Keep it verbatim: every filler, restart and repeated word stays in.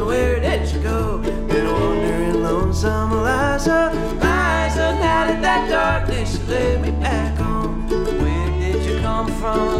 woman, where did you go? Been wandering lonesome, Eliza, Eliza. Now that that darkness you laid me back on. Where did you come from?